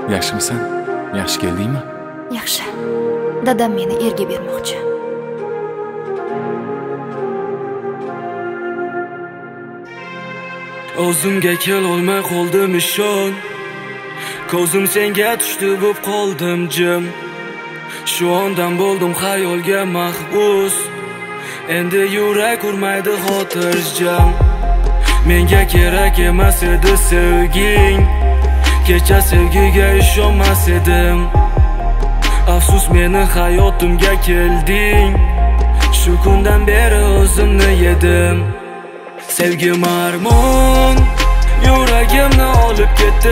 Yaxshimisan? Yaxshi keldingmi? Yaxshi. Dadam meni erga bermoqchi. O'zimga kelolmay qoldim ishon. Ko'zim senga tushdi bo'p qoldim jim. Shu ondan bo'ldim xayolga mahbus. Endi yurak urmaydi xotirjam. Menga kerak emas edi sevging. Kecha sevgiga ishonmas edim. Afsus meni hayotimga kelding. Shu kundan beri o'zimni yedim. Sevgim armon, yuragimni olib ketdi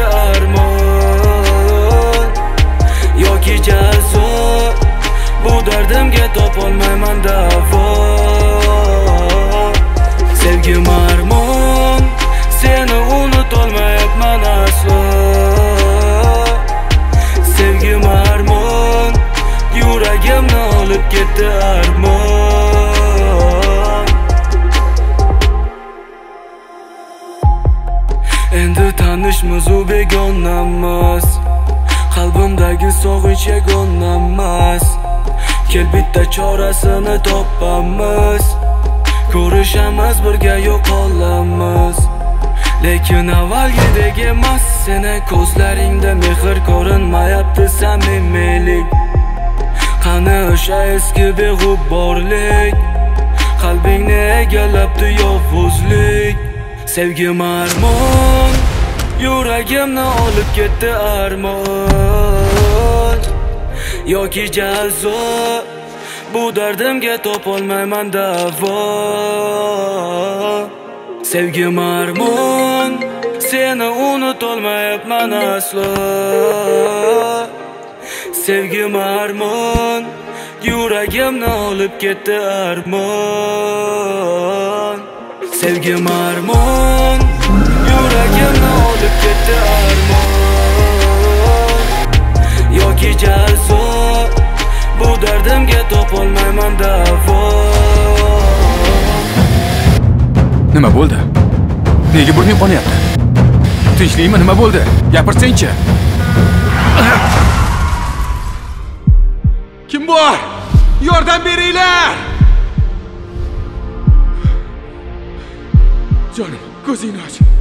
armon. Yoki jazo, bu dardimga topolmayman davo. Sevgim armon, seni unutolmayapman aslo. Sevgim armon, yuragimni olib ketdi armon. Endi tanishmiz u begonamiz. Qalbimdagi sog'inch yagona emas. Kel bitta chorasini topamiz. Ko'rishamiz, birga yo'qolamiz. Lekin avvalgidek emas, seni ko'zlaringda mehr ko'rinmayapti samimiylik. Qani o'sha eski beg'ubborlik, qalbingni egallabdi yovuzlik. Sevgim armon, yuragimni olib ketdi armon. Yoki jazo, bu dardimga topolmayman davo. Sevgim armon, seni unutolmayapman aslo. Sevgim armon, yuragimni olib ketdi armon. Sevgim armon, yuragimni olib ketdi armon. Yoki jazo, bu dardimga topolmayman davo. Nima bo'ldi? Nega burning qonyapti? Tinchlikmi, nima bo'ldi? Gapirsang-chi. Kim bor? Yordam beringlar! Jonim, ko'zingni och.